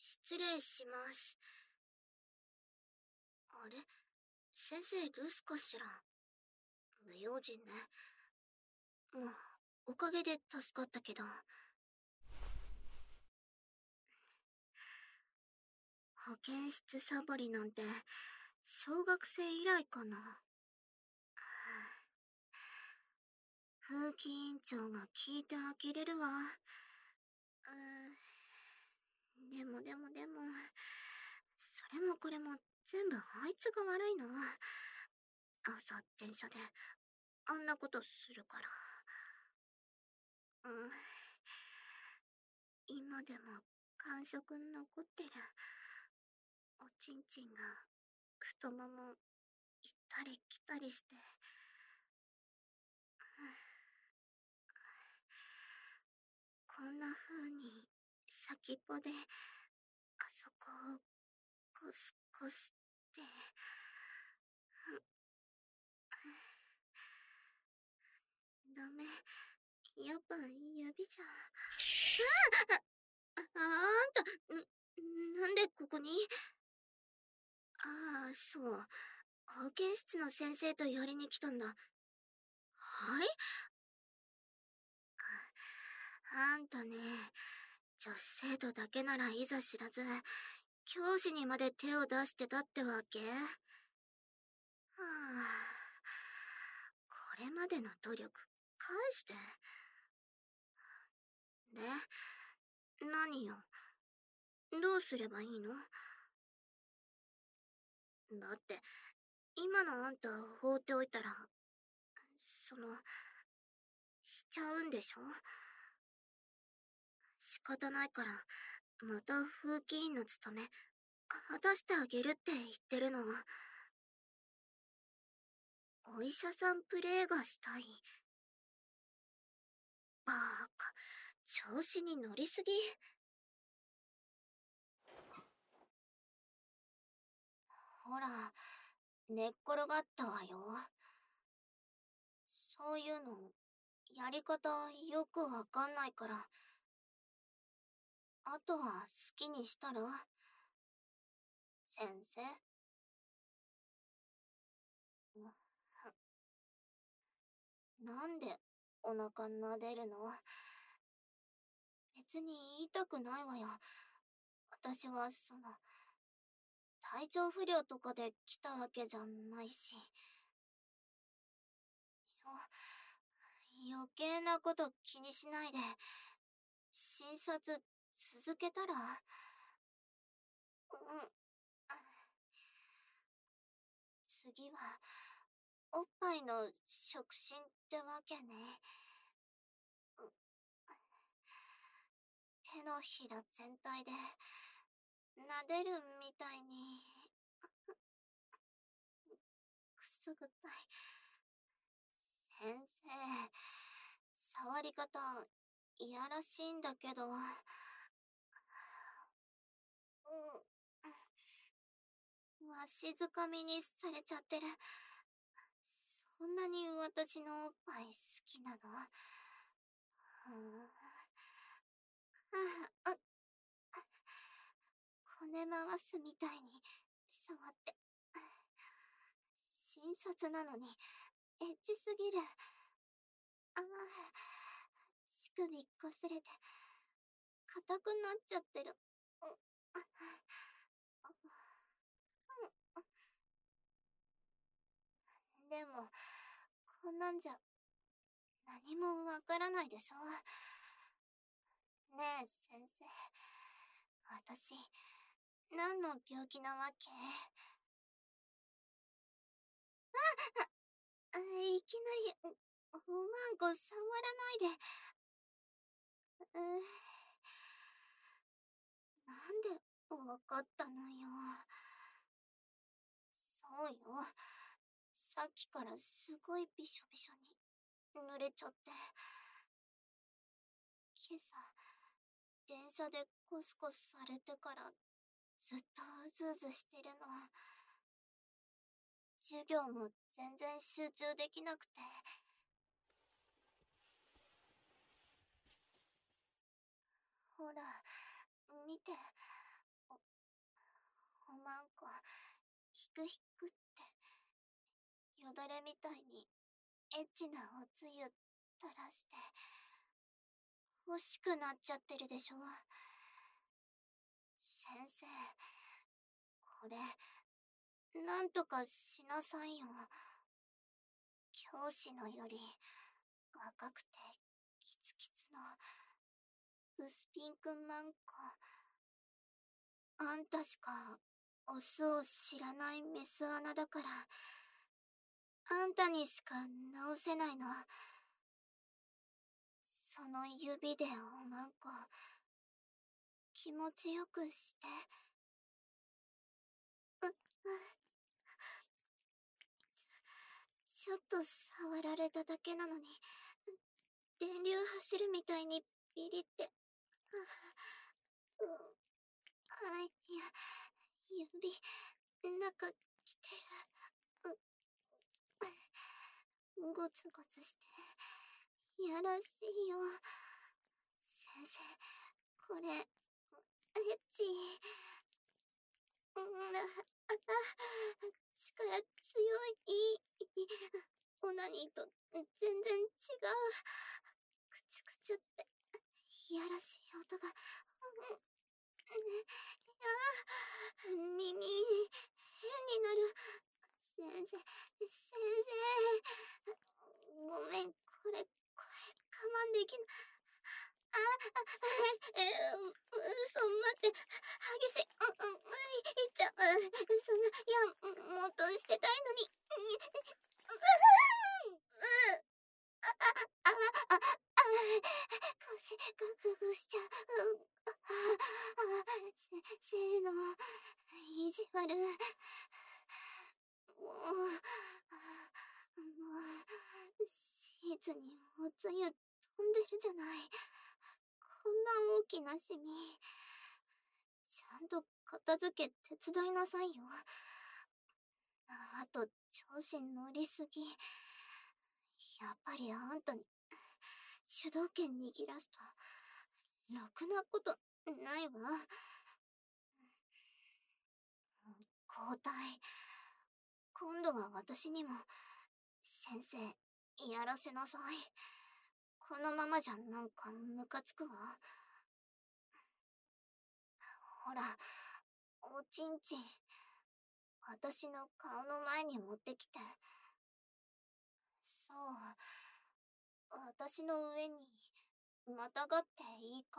失礼します。あれ、先生留守かしら。無用心ね。まあ、おかげで助かったけど。保健室サボりなんて、小学生以来かな。風紀委員長が聞いてあげれるわ。でも、それもこれも全部あいつが悪いの。朝電車であんなことするから。今でも感触残ってる。おちんちんが太もも行ったり来たりして。こんな風に先っぽであそこをコスコスって。ダメ。やっぱ指じゃ。なんでここに？ああ、そう。保健室の先生とやりに来たんだ。はい？あんたね、女子生徒だけならいざ知らず、教師にまで手を出してたってわけ？はあ、これまでの努力、返して。で、何よ。どうすればいいの？だって、今のあんたを放っておいたら、しちゃうんでしょ？仕方ないから、また風紀委員の務め、果たしてあげるって言ってるの。お医者さんプレイがしたい。バーカ、調子に乗りすぎ。ほら、寝っ転がったわよ。そういうの、やり方よくわかんないから。あとは好きにしたら？先生。なんでお腹撫でるの？別に言いたくないわよ。私は体調不良とかで来たわけじゃないし。余計なこと気にしないで、診察続けたら？次は、おっぱいの触診ってわけね。手のひら全体で、撫でるみたいに、くすぐったい。先生、触り方、いやらしいんだけど。わしづかみにされちゃってる。そんなに私のおっぱい好きなの？こね回すみたいに触って。診察なのに、エッチすぎる。乳首擦れて、硬くなっちゃってる。でも、こんなんじゃ、何もわからないでしょ。ねえ、先生。私、何の病気なわけ？いきなり、おまんこ触らないで。なんでわかったのよ。そうよ。さっきからすごいびしょびしょに濡れちゃって。今朝、電車でコスコスされてからずっとうずうずしてるの。授業も全然集中できなくて。ほら、見て。 なんか、ひくひくって、よだれみたいにエッチなおつゆ垂らして、欲しくなっちゃってるでしょ。先生、これ、なんとかしなさいよ。教師のより、若くて、キツキツの、薄ピンクマンコ。あんたしか、オスを知らないメス穴だから、あんたにしか直せないの。その指でおまんこ、気持ちよくして。う、う、ちょっと触られただけなのに、電流走るみたいにビリって。いや、指、中来てる。ゴツゴツして、やらしいよ。先生、これ、エッチ。力強い。オナニーと全然違う。くちゅくちゅって、いやらしい音が。耳、変になる。先生、先生。ごめん、これ、我慢できない。嘘、待って。激しい。いっちゃう。そんな、もっとしてたいのに。腰、グググしちゃう。せーの、意地悪。もう、シーツにおつゆ飛んでるじゃない。こんな大きなシミ。ちゃんと片付け手伝いなさいよ。あと、調子乗りすぎ。やっぱりあんたに、主導権握らすと、ろくなことないわ。交代。今度は私にも、先生、やらせなさい。このままじゃなんかムカつくわ。ほら、おちんちん。私の顔の前に持ってきて。そう。私の上に、またがっていいから。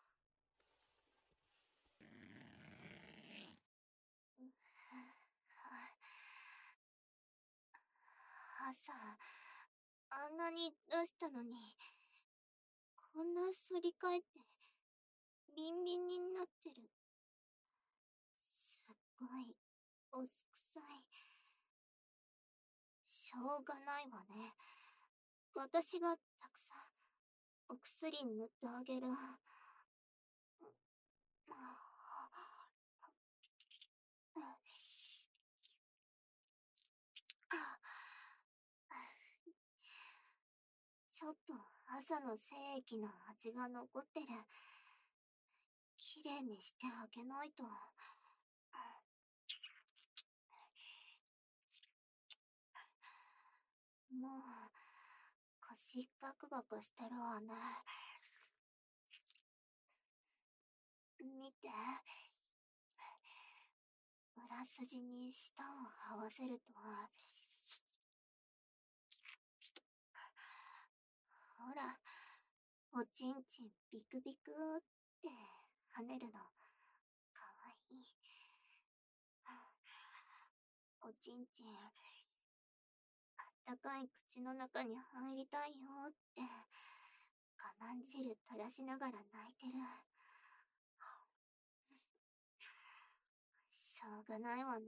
朝、あんなに出したのに、こんな反り返って、ビンビンになってる。すっごい、おすくさい。しょうがないわね。私がたくさん、お薬塗ってあげる。ちょっと朝の精液の味が残ってる。きれいにしてあげないと。もう、腰ガクガクしてるわね。見て。裏筋に舌を合わせると、ほら、おちんちんビクビクって跳ねるの。かわいい。おちんちん、あったかい口の中に入りたいよって、我慢汁垂らしながら泣いてる。しょうがないわね。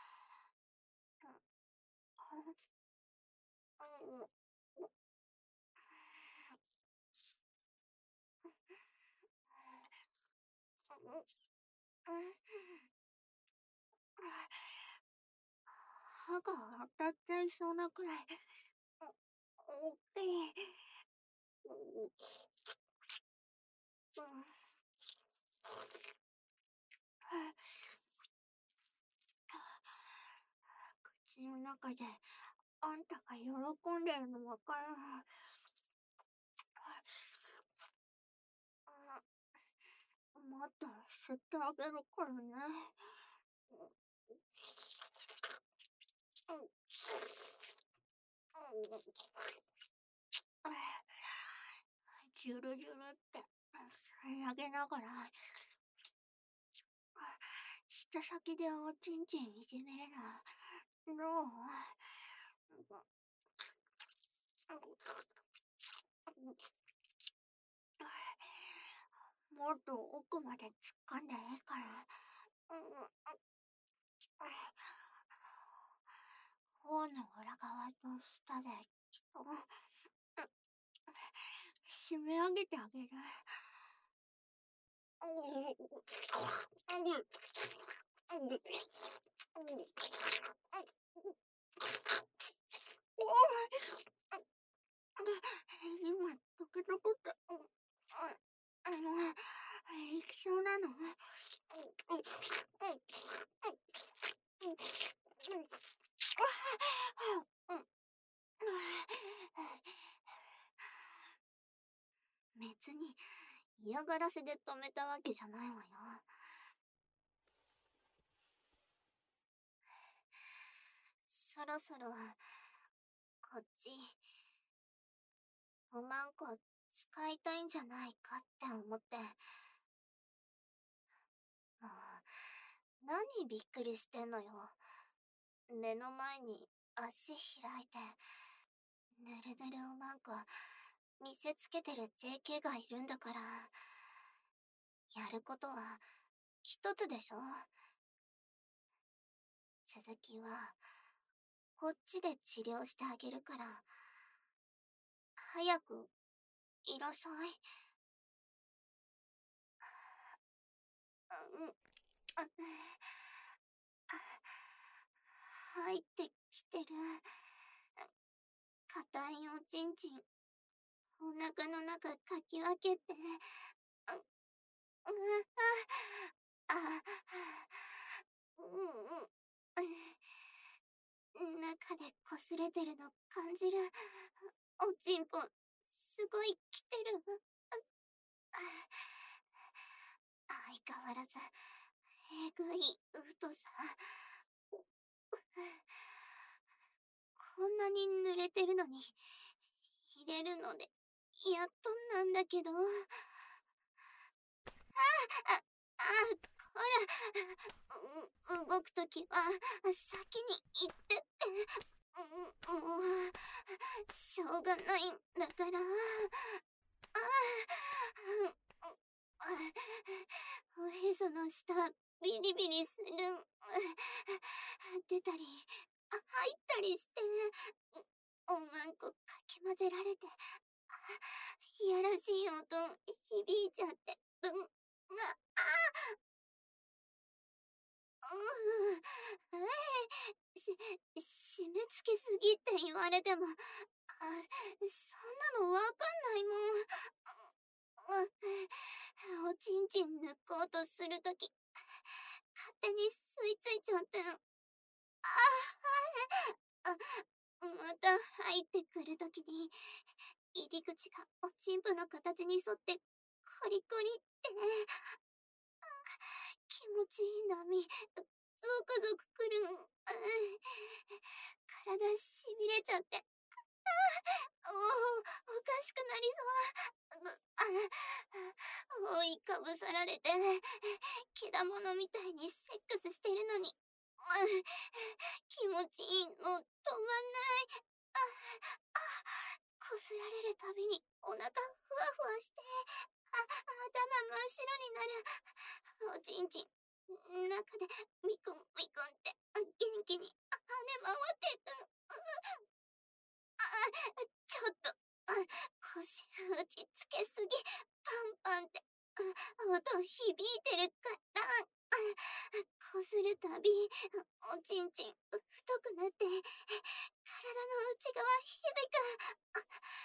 歯が当たっちゃいそうなくらい、大きい。 私の中であんたが喜んでるのわかる。もっと吸ってあげるからね。ジュルジュルって吸い上げながら、舌先でおちんちんいじめるの。どう？もっと奥まで突っ込んでいいから。頬の裏側と下で締め上げてあげる。今、トクトクって、いきそうなの？別に嫌がらせで止めたわけじゃないわよ。そろそろこっちおまんこ使いたいんじゃないかって思って。もう何びっくりしてんのよ。目の前に足開いてぬるぬるおまんこ見せつけてる JK がいるんだから。やることは一つでしょ。続きはこっちで治療してあげるから、早くいらさい。入ってきてる。硬いおちんちん、お腹の中かき分けて。中で擦れてるの感じる。おちんぽ、すごい来てる。相変わらず、えぐい太さ。こんなに濡れてるのに、入れるので、やっとなんだけど。ほら、動くときは、先に行ってって。もう、しょうがないんだから。おへその下、ビリビリする。出たり、入ったりして、おまんこかき混ぜられて、いやらしい音響いちゃって。締め付けすぎって言われても、そんなのわかんないもん。おちんちん抜こうとするとき、勝手に吸い付いちゃって。また入ってくるときに、入り口がおちんぽの形に沿ってコリコリって。気持ちいい波、ゾクゾクくる。体しびれちゃって。おかしくなりそう。覆いかぶさられて、けだものみたいにセックスしてるのに、気持ちいいの止まんない。こすられるたびにお腹ふわふわして、頭真っ白になる。おちんちん、中でミクンミクンって元気に跳ね回ってる。ちょっと、腰打ちつけすぎ。パンパンって、音響いてるから。こするたび、おちんちん太くなって、体の内側響く。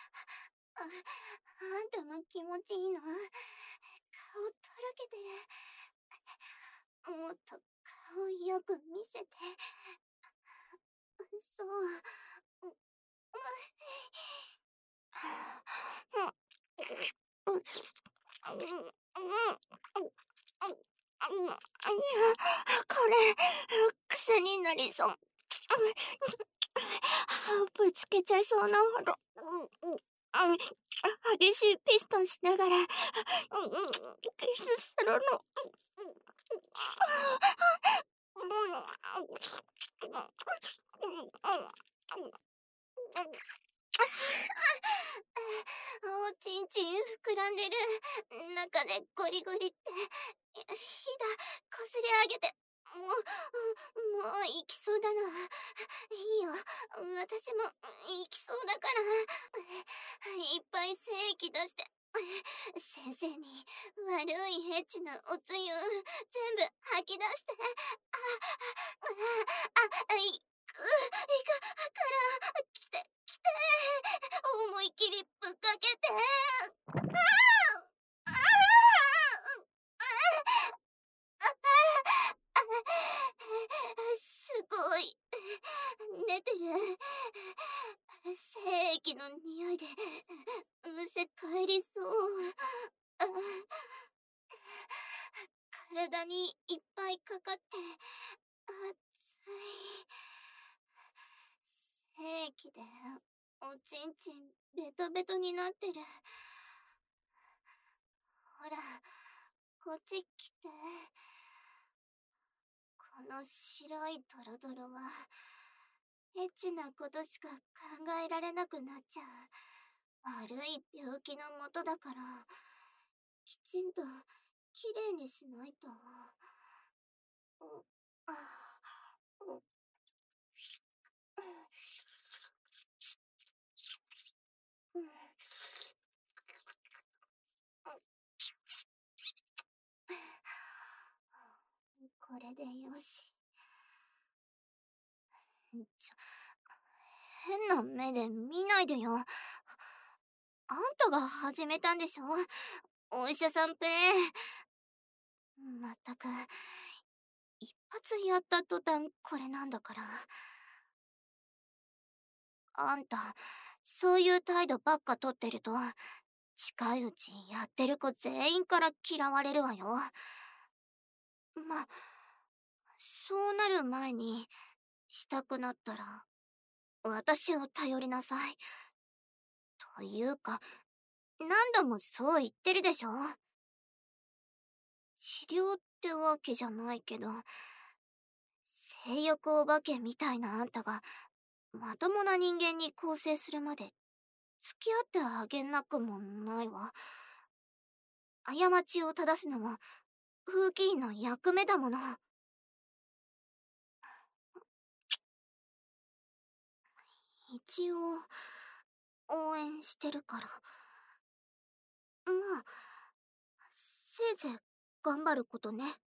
あんたも気持ちいいの？顔とろけてる。もっと顔よく見せて。 そう。これ、癖になりそう。ぶつけちゃいそうなほど。激しいピストンしながら、キスするの。おちんちん膨らんでる。中でゴリゴリって。ひだ、こすり上げて。もう行きそうだな。いいよ。私も行きそうだから。いっぱい精液出して。先生に悪いエッチなおつゆ全部吐き出して。から来て来て、思い切りぶっかけて。すごい出てる。精液の匂いでむせ返りそう。体にいっぱいかかって熱い。精液でおちんちんベトベトになってる。ほら、こっち来て。この白いドロドロはエッチなことしか考えられなくなっちゃう悪い病気のもとだから、きちんときれいにしないと。これでよし。変な目で見ないでよ。あんたが始めたんでしょ、お医者さんプレイ。まったく、一発やった途端これなんだから。あんた、そういう態度ばっか取ってると、近いうちやってる子全員から嫌われるわよ。ま、そうなる前に、したくなったら、私を頼りなさい。というか、何度もそう言ってるでしょ。治療ってわけじゃないけど、性欲お化けみたいなあんたが、まともな人間に更生するまで、付き合ってあげなくもないわ。過ちを正すのも、風紀委員の役目だもの。一応、応援してるから。まあ、せいぜい頑張ることね。